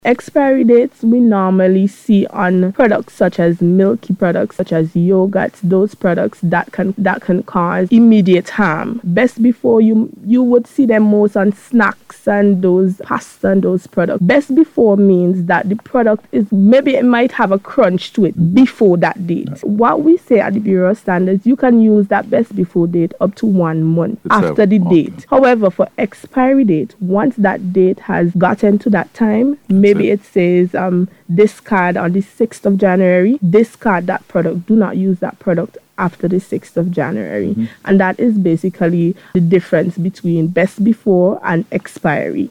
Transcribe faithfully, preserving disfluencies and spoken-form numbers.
Expiry dates we normally see on products such as milky products, such as yogurts, those products that can that can cause immediate harm. Best before, you you would see them most on snacks and those pasta and those products. Best before means that the product is, maybe it might have a crunch to it before that date. What we say at the Bureau of Standards, you can use that best before date up to one month It's after a- the okay. date. However, for expiry date, once that date has gotten to that time, maybe it. it says um discard on the sixth of January, discard that product. Do not use that product after the sixth of January. Mm-hmm. And that is basically the difference between best before and expiry.